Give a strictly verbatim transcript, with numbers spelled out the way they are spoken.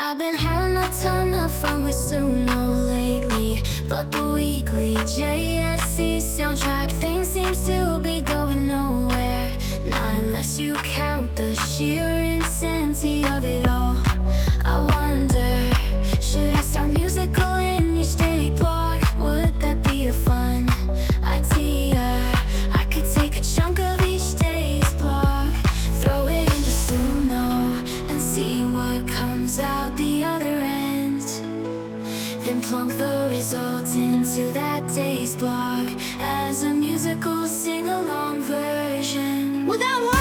I've been having a ton of fun with Suno lately, but the weekly J S C soundtrack thing seems to be going nowhere. Not unless you count the sheer insanity of it all. I wonder, should I start musical in each daily blog? Would that be a fun idea? I could take a chunk of each day's blog, throw it into Suno, and see what comes out the other end. Then plunk the results into that day's blog as a musical sing-along version. Without